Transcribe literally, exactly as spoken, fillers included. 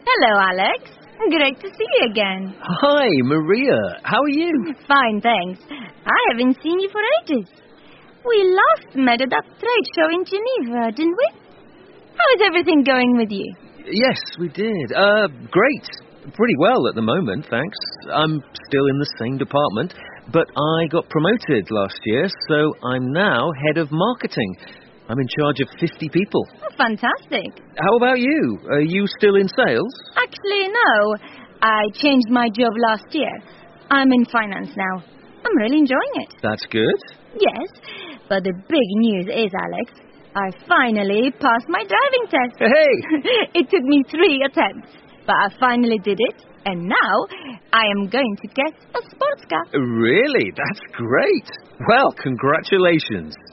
Hello, Alex. Great to see you again. Hi, Maria. How are you? Fine, thanks. I haven't seen you for ages. We last met at that trade show in Geneva, didn't we? How is everything going with you? Yes, we did. Uh, great. Pretty well at the moment, thanks. I'm still in the same department, but I got promoted last year, so I'm now head of marketing. I'm in charge of fifty people. Oh, fantastic. How about you? Are you still in sales? Actually, no. I changed my job last year. I'm in finance now. I'm really enjoying it. That's good. Yes, but the big news is, Alex, I finally passed my driving test. Hey! It took me three attempts, but I finally did it, and now I am going to get a sports car. Really? That's great. Well, congratulations.